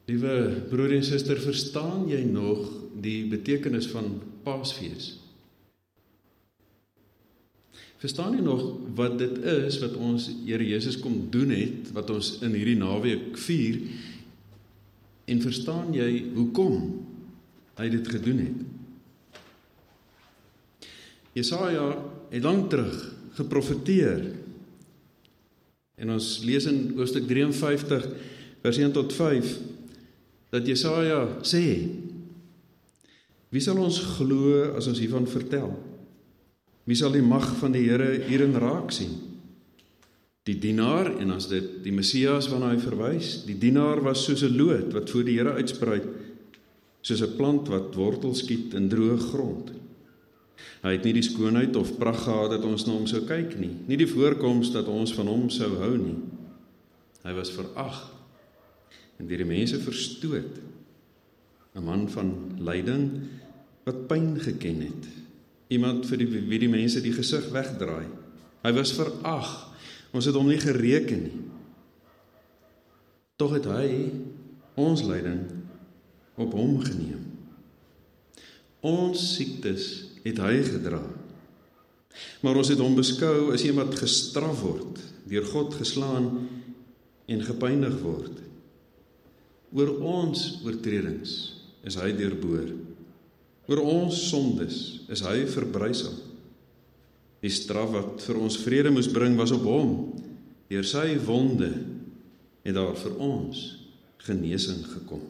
Liewe broer en suster, verstaan jy nog die betekenis van Paasfees? Verstaan jy nog wat dit is wat ons Here Jesus kom doen het, wat ons in hierdie naweek vier, en verstaan jy hoekom hy dit gedoen het? Jesaja het lank terug geprofeteer, en ons lees in hoofstuk 53, vers 1 tot 5, dat Jesaja sê, wie sal ons glo as ons hiervan vertel? Wie sal die mag van die Here hierin raak sien? Die dienaar, en as dit die Messias waarna hy verwys, die dienaar was soos 'n loot wat voor die Here uitspruit, soos 'n plant wat wortel skiet in droë grond. Hy het nie die skoonheid of pragt gehad dat ons na hom sou kyk nie, nie die voorkoms dat ons van hom sou hou nie. Hy was verag en deur die mense verstoot, 'n man van lyding wat pyn geken het, iemand vir wie die mense die gesig wegdraai. Hy was verag, ons het hom nie gereken nie. Tog het hy ons lyding op hom geneem. Ons siektes het hy gedra. Maar ons het hom beskou as iemand gestraf word, deur God geslaan en gepynig word. Oor ons oortredings is hy deurboor. Oor ons sondes is hy verbrysel. Die straf wat vir ons vrede moes bring was op hom. Deur sy wonde het daar vir ons genesing gekom.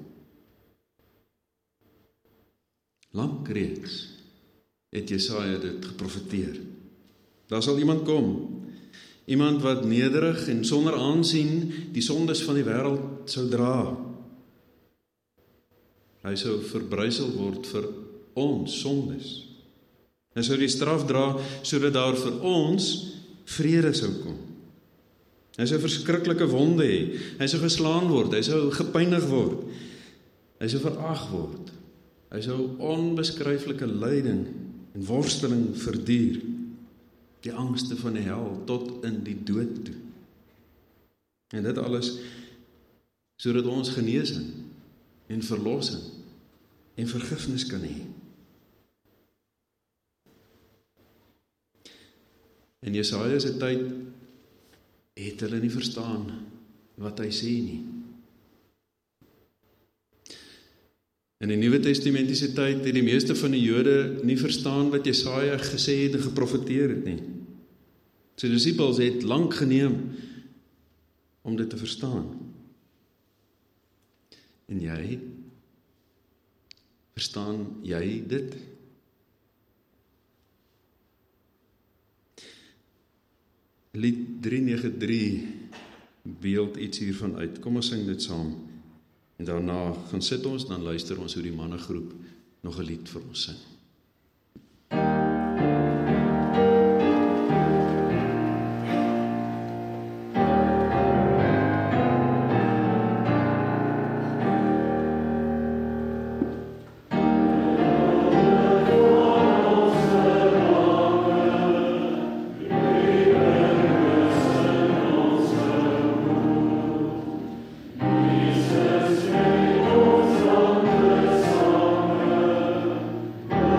Lank reeds het Jesaja dit geprofeteer. Daar sal iemand kom, iemand wat nederig en sonder aansien die sondes van die wêreld sou dra. Hy sou verbrysel word vir ons sondes. Hy sou die straf dra sodat daar vir ons vrede sou kom. Hy sou verskriklike wonde hê, hy sou geslaan word, hy sou gepynig word, hy sou verag word, hy sou onbeskryflike lyding en worsteling verduur, die angste van die hel tot in die dood toe. En dit alles sodat ons genesing en verlossing en vergifnis kan hê. In Jesaja se tyd het hulle nie verstaan wat hy sê nie. In die Nuwe Testamentiese tyd het die meeste van die Jode nie verstaan wat Jesaja gesê het en geprofeteer het nie. Sy disippels het lank geneem om dit te verstaan. En jy, verstaan jy dit? Lied 393 beeld iets hiervan uit. Kom ons sing dit saam. En daarna gaan sit ons, dan luister ons hoe die mannegroep nog 'n lied vir ons sing. Oh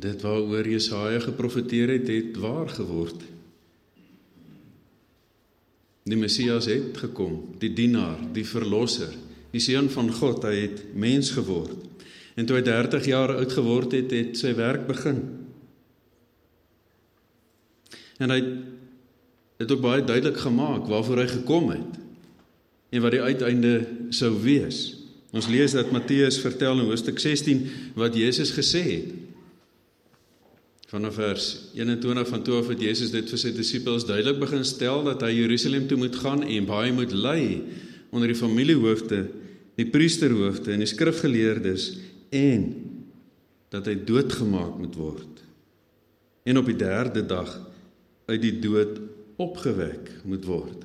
dit waaroor Jesaja geprofeteer het, het waar geword. Die Messias het gekom, die dienaar, die verlosser, die seun van God, hy het mens geword. En toe hy 30 jaar oud geword het, het sy werk begin. En hy het ook baie duidelik gemaak waarvoor hy gekom het en wat die uiteinde sou wees. Ons lees dat Matteus vertel in hoofstuk 16 wat Jesus gesê het. Vanaf vers 21 van 12 het Jesus dit vir sy disippels duidelik begin stel dat hy Jerusalem toe moet gaan en baie moet ly onder die familiehoofde, die priesterhoofde en die skrifgeleerdes en dat hy doodgemaak moet word en op die 3de dag uit die dood opgewek moet word.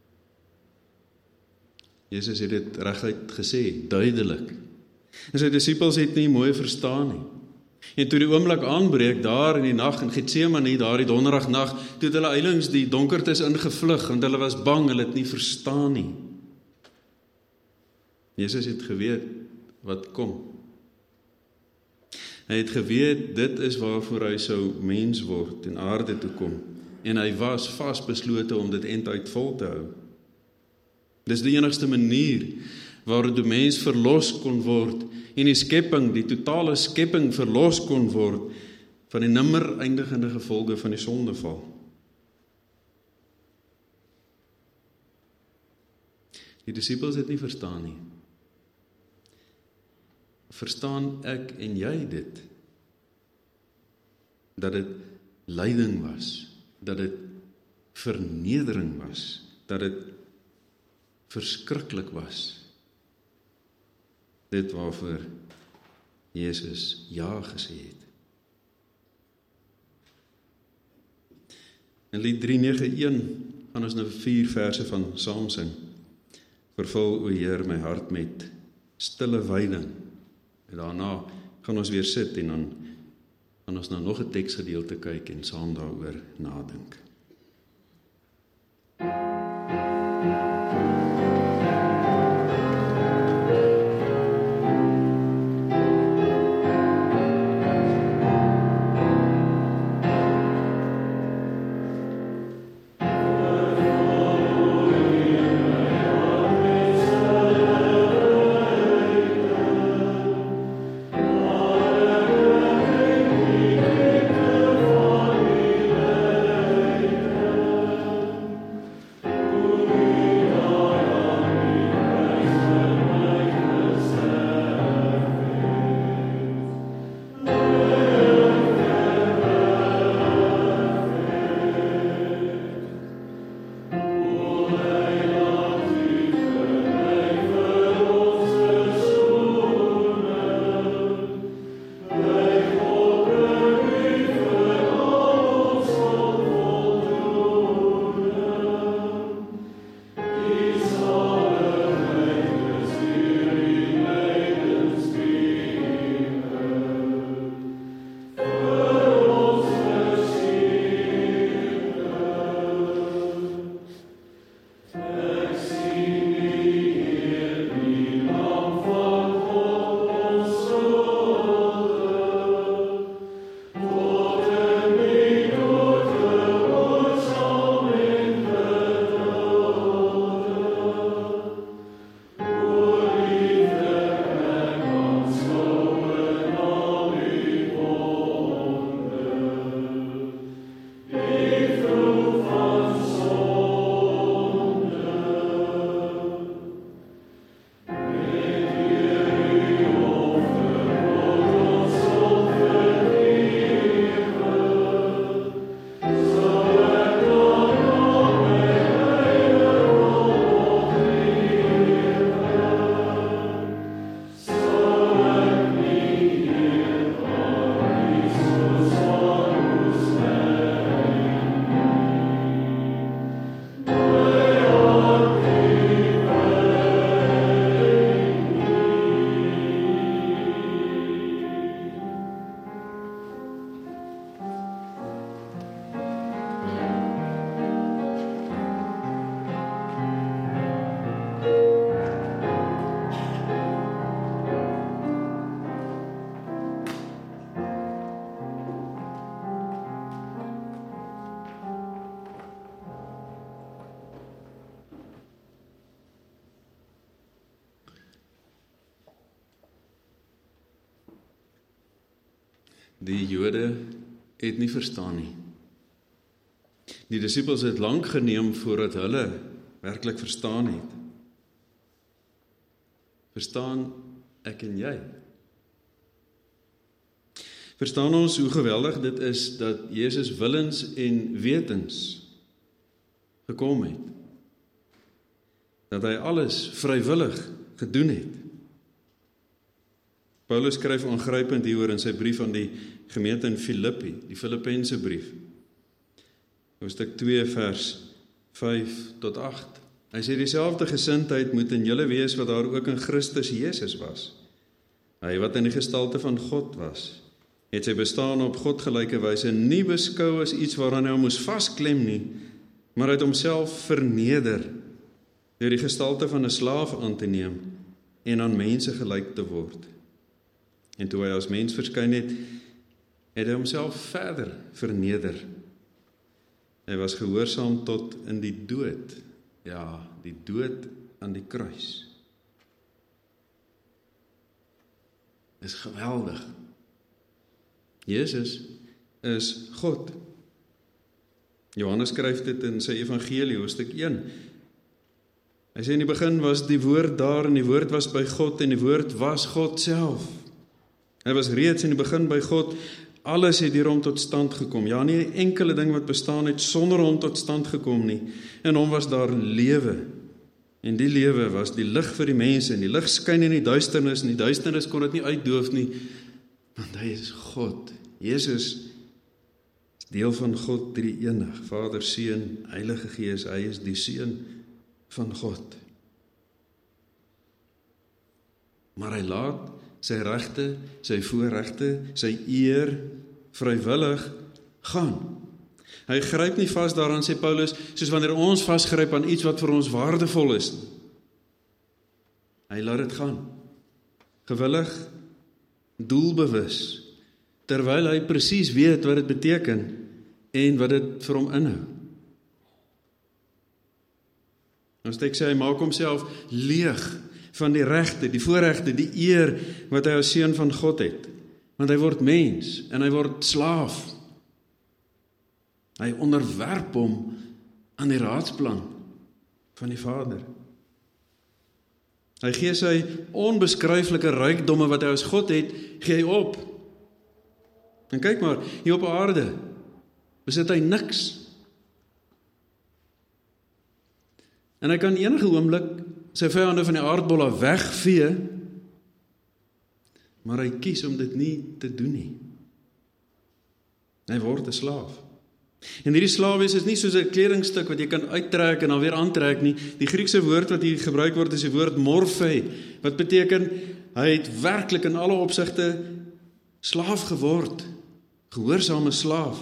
Jesus het dit reguit gesê, duidelik. En sy disippels het nie mooi verstaan nie. En toe die oomblik aanbreek, daar in die nag in Getsemane, daar die donderdagnag, toe het hulle eilings die donkertes ingevlug, want hulle was bang, hulle het nie verstaan nie. Jesus het geweet wat kom. Hy het geweet, dit is waarvoor hy sou mens word en aarde toe kom. En hy was vasbeslote om dit einduit vol te hou. Dis die enigste manier waar die mens verlos kon word en die skepping, die totale skepping verlos kon word van die nimmer eindigende gevolge van die sondeval. Die disippels het nie verstaan nie. Verstaan ek en jy dit? Dat dit lyding was, dat dit vernedering was, dat dit verskriklik was. Dit waarvoor Jesus ja gesê het. In Lied 391 gaan ons nou 4 verse van saam sing. Vervul, o Heer, my hart met stille wyding. En daarna gaan ons weer sit en dan gaan ons nou nog 'n teksgedeelte kyk en saam daaroor nadink. Die Jode het nie verstaan nie. Die disippels het lank geneem voordat hulle werklik verstaan het. Verstaan ek en jy? Verstaan ons hoe geweldig dit is dat Jesus willens en wetens gekom het? Dat hy alles vrywillig gedoen het. Paulus skryf aangrypend hieroor in sy brief aan die gemeente in Filippi, die Filippense brief. Hoofstuk 2 vers 5 tot 8. Hy sê dieselfde gesindheid moet in julle wees wat daar ook in Christus Jesus was. Hy wat in die gestalte van God was, het sy bestaan op God gelyke wyse nie beskou as iets waaraan hy moes vasklem nie, maar het homself verneder deur die gestalte van 'n slaaf aan te neem en aan mense gelyk te word. En toe hy as mens verskyn het, het hy homself verder verneder. Hy was gehoorsaam tot in die dood, ja, die dood aan die kruis. Dis geweldig. Jesus is God. Johannes skryf dit in sy evangelie, hoofstuk 1. Hy sê in die begin was die woord daar en die woord was by God en die woord was God self. Hy was reeds in die begin by God, alles het deur hom tot stand gekom. Ja, nie 'n enkele ding wat bestaan het sonder hom tot stand gekom nie. In hom was daar lewe. En die lewe was die lig vir die mense en die lig skyn in die duisternis en die duisternis kon dit nie uitdoof nie, want hy is God. Jesus is deel van God drie-enig, Vader, Seun, Heilige Gees, hy is die Seun van God. Maar hy laat sy regte, sy voorregte, sy eer vrywillig gaan. Hy gryp nie vas daaraan, sê Paulus, soos wanneer ons vasgryp aan iets wat vir ons waardevol is. Hy laat dit gaan. Gewillig, doelbewus, terwyl hy presies weet wat dit beteken en wat dit vir hom inhou. Ons ek sê, hy maak homself leeg van die regte, die voorregte, die eer wat hy as seun van God het. Want hy word mens en hy word slaaf. Hy onderwerp hom aan die raadsplan van die Vader. Hy gee sy onbeskryflike rykdomme wat hy as God het, gee hy op. En kyk maar, hier op aarde besit hy niks. En hy kan enige oomblik sy vyande van die aardbol af wegvee, maar hy kies om dit nie te doen nie. Hy word 'n slaaf. En hierdie slaaf is nie soos 'n kledingstuk wat jy kan uittrek en dan weer aantrek nie. Die Griekse woord wat hier gebruik word is die woord morphe, wat beteken hy het werklik in alle opsigte slaaf geword, gehoorsame slaaf.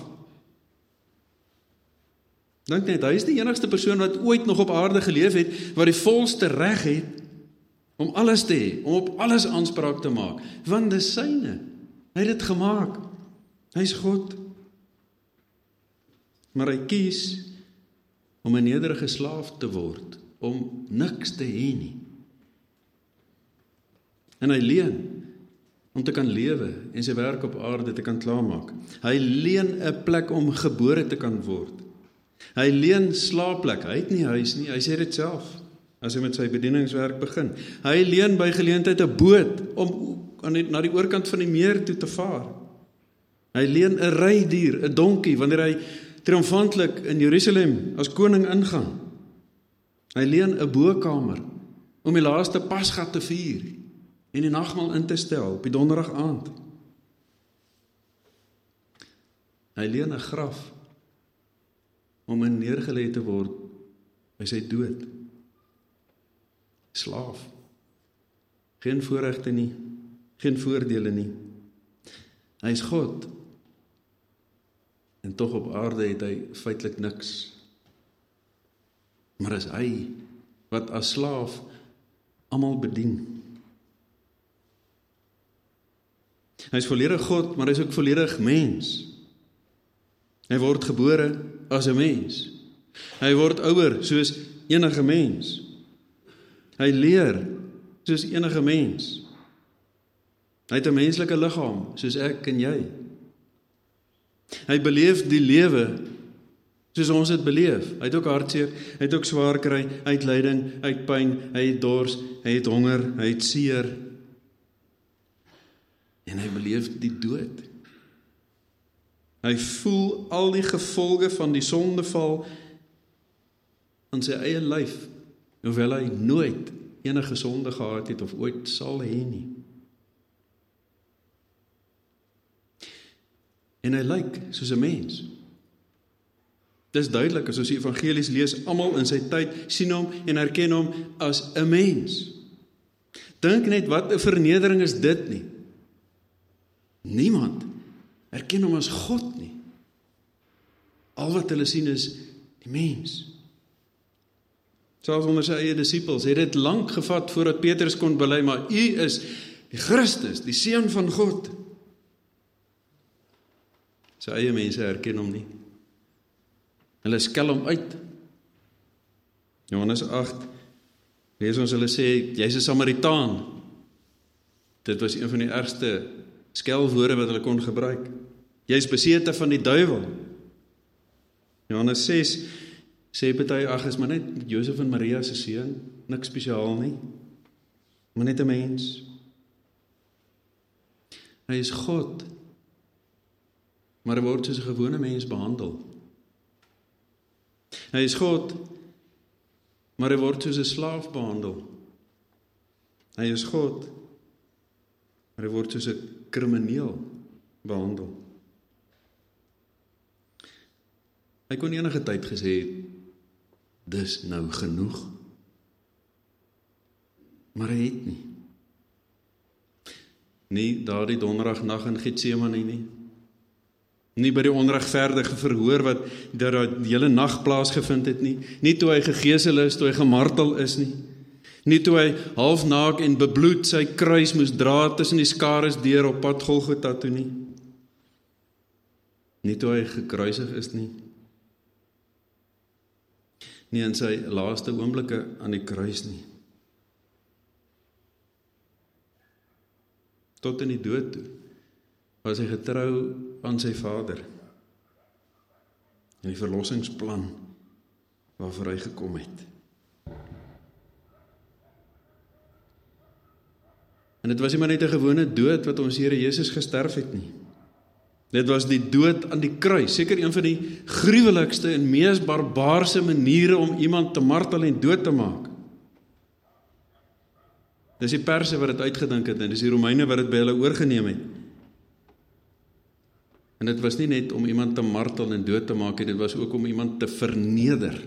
Dink net, hy is die enigste persoon wat ooit nog op aarde geleef het, wat die volste reg het om alles te hê, om op alles aanspraak te maak, want dis syne. Hy het dit gemaak. Hy is God. Maar hy kies om 'n nederige slaaf te word, om niks te hê nie. En hy leen om te kan lewe en sy werk op aarde te kan klaarmaak. Hy leen 'n plek om gebore te kan word. Hy leen slaapplek, hy het nie huis nie, hy sê dit self, as hy met sy bedieningswerk begin. Hy leen by geleentheid 'n boot, om na die oorkant van die meer toe te vaar. Hy leen 'n rydier, 'n donkie, wanneer hy triomfantlik in Jerusalem as koning ingaan. Hy leen 'n bokamer, om die laaste Pasga te vier, en die nagmaal in te stel, op die donderdag aand. Hy leen 'n graf, om in neergelê te word by sy dood. Slaaf. Geen voorregte nie, geen voordele nie. Hy is God. En tog op aarde het hy feitelik niks. Maar is hy wat as slaaf almal bedien. Hy is volledig God, maar hy is ook volledig mens. Hy word gebore as 'n mens. Hy word ouer soos enige mens. Hy leer soos enige mens. Hy het 'n menslike liggaam soos ek en jy. Hy beleef die lewe soos ons het beleef. Hy het ook hartseer, hy het ook swaar kry, hy het lyding, hy het pyn, hy het dors, hy het honger, hy het seer. En hy beleef die dood. Hy voel al die gevolge van die sondeval aan sy eie lyf, hoewel hy nooit enige sonde gehad het of ooit sal hê nie. En hy lyk soos 'n mens. Dis duidelik, as ons die evangelies lees, almal in sy tyd sien hom en herken hom as 'n mens. Dink net, wat 'n vernedering is dit nie. Niemand herken hom as God nie. Al wat hulle sien is die mens. Selfs onder sy eie disippels het dit lank gevat voordat Petrus kon bely, maar U is die Christus, die Seun van God. Sy eie mense herken hom nie. Hulle skel hom uit. Johannes 8, lees ons hulle sê, jy's 'n Samaritaan. Dit was een van die ergste skelwoorde wat hulle kon gebruik. Jy's besete van die duiwel. Johannes 6, sê party, ag, is maar net Josef en Maria se seun, niks spesiaal nie. Maar net 'n mens. Hy is God, maar hy word soos 'n gewone mens behandel. Hy is God, maar hy word soos 'n slaaf behandel. Hy is God, maar hy word soos 'n krimineel behandel. Hy kon enige tyd gesê het, dis nou genoeg. Maar hy het nie. Nie daardie donderdagnag in Getsemane nie. Nie by die onregverdige verhoor wat die hele nag plaasgevind het nie. Nie toe hy gegeesel is, toe hy gemartel is nie. Nie toe hy halfnaak en bebloed sy kruis moes dra tussen die skares deur op pad Golgotha toe nie. Nie toe hy gekruisig is nie. Nie in sy laaste oomblikke aan die kruis nie. Tot in die dood toe was hy getrou aan sy Vader en die verlossingsplan waarvoor hy gekom het. En dit was nie maar net 'n gewone dood wat ons Here Jesus gesterf het nie. Dit was die dood aan die kruis, seker een van die gruwelikste en mees barbaarse maniere om iemand te martel en dood te maak. Dis die Perse wat dit uitgedink het en dis die Romeine wat dit by hulle oorgeneem het. En dit was nie net om iemand te martel en dood te maak, dit was ook om iemand te verneder.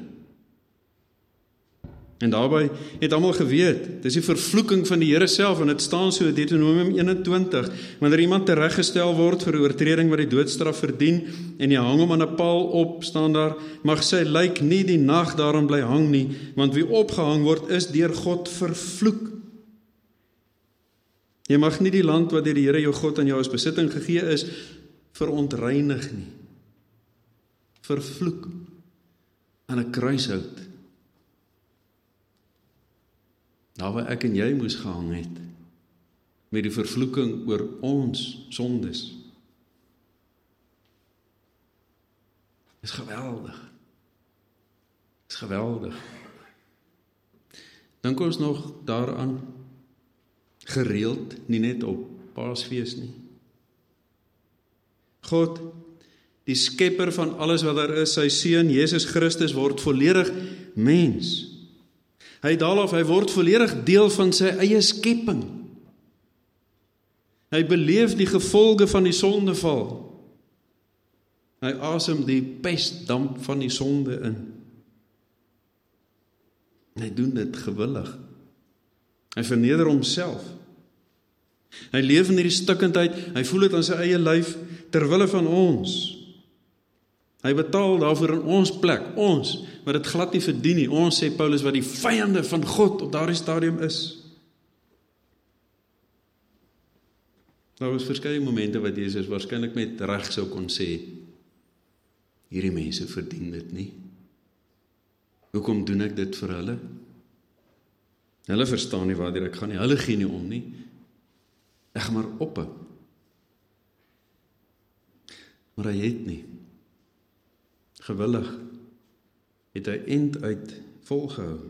En daarbij het almal geweet, dis die vervloeking van die Here self, en dit staan so in Deuteronomium 21, wanneer iemand tereggestel word vir 'n oortreding wat die doodstraf verdien, en jy hang hom aan 'n paal op, staan daar, mag sy lijk nie die nag daarom bly hang nie, want wie opgehang word, is deur God vervloek. Jy mag nie die land wat deur die Here jou God aan jou as besitting gegee is, verontreinig nie. Vervloek aan 'n kruishout. Daar waar ek en jy moes gehang het, met die vervloeking oor ons sondes. Is geweldig. Is geweldig. Dink ons nog daaraan, gereeld, nie net op Paasfees nie. God, die skepper van alles wat daar is, sy seun Jesus Christus word volledig mens. Hy word volledig deel van sy eie skepping. Hy beleef die gevolge van die sondeval. Hy asem die pestdamp van die sonde in. En hy doen dit gewillig. Hy verneder homself. Hy leef in hierdie stikkendheid, hy voel dit aan sy eie lyf, terwille van ons. Hy betaal daarvoor in ons plek, ons, wat dit glad nie verdien nie. Ons, sê Paulus, wat die vyande van God op daardie stadium is. Daar was verskeie momente wat Jesus waarskynlik met reg sou kon sê, hierdie mense verdien dit nie. Hoekom doen ek dit vir hulle? Hulle verstaan nie waartoe ek gaan nie, hulle gee nie om nie. Ek gaan maar ophou. maar hy het nie. Gewillig het hy eind uit volgehou.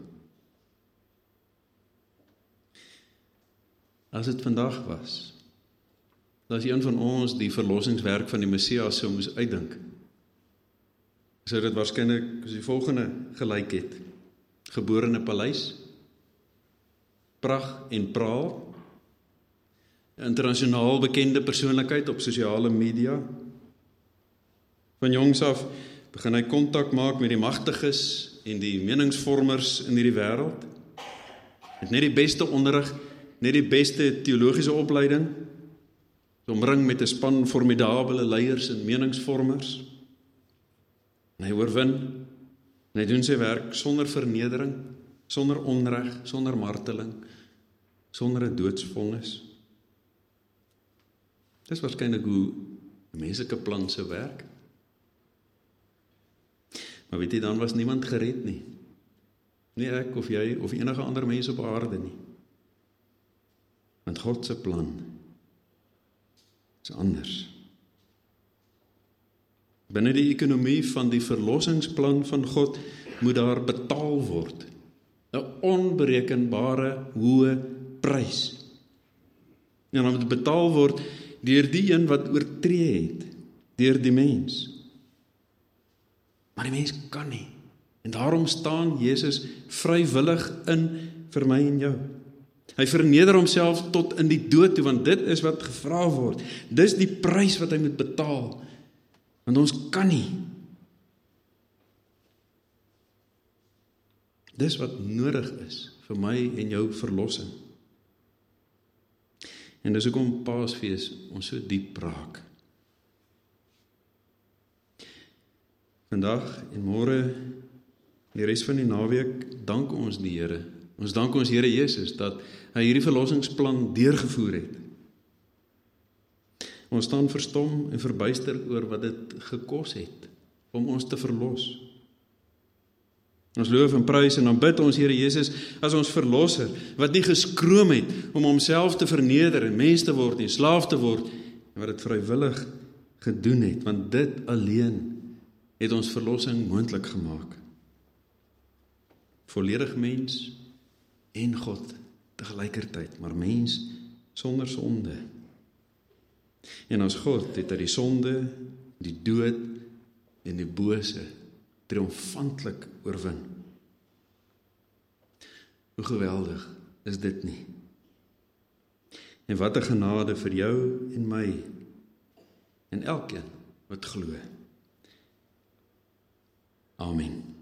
As dit vandag was, as een van ons die verlossingswerk van die Messias sou moes uitdink, sou dit waarskynlik as die volgende gelyk het: gebore in 'n paleis, pragt en praal, 'n internasionaal bekende persoonlikheid op sosiale media. Van jongs af begin hy kontak maak met die magtiges en die meningsvormers in hierdie wêreld. Het net die beste onderrig, net die beste teologiese opleiding, omring met 'n span formidabele leiers en meningsvormers. En hy oorwin, en hy doen sy werk sonder vernedering, sonder onreg, sonder marteling, sonder 'n doodsvonnis. Dis waarskynlik hoe 'n menslike plan sou werk. Maar weet jy, dan was niemand gered nie. Nie ek of jy of enige ander mens op aarde nie. Want God se plan is anders. Binne die ekonomie van die verlossingsplan van God moet daar betaal word. 'n Onberekenbare hoë prys. En dan moet betaal word deur die een wat oortree het, deur die mens. Maar die mens kan nie. En daarom staan Jesus vrywillig in vir my en jou. Hy verneder homself tot in die dood toe, want dit is wat gevra word. Dis die prys wat hy moet betaal. Want ons kan nie. Dis wat nodig is vir my en jou verlossing. En dis hoekom Paasfees ons so diep raak. Vandag en môre, die res van die naweek, dank ons die Here. Ons dank ons Here Jesus dat hy hierdie verlossingsplan deurgevoer het. Ons staan verstom en verbuister oor wat dit gekos het om ons te verlos. Ons loof en prys en aanbid ons Here Jesus as ons verlosser, wat nie geskroom het om homself te verneder en mens te word en slaaf te word, en wat dit vrywillig gedoen het, want dit alleen het ons verlossing moontlik gemaak. Volledig mens en God tegelykertyd, maar mens sonder sonde. En as God het hy die sonde, die dood en die bose triomfantlik oorwin. Hoe geweldig is dit nie? En wat 'n genade vir jou en my en elkeen wat glo. Amen.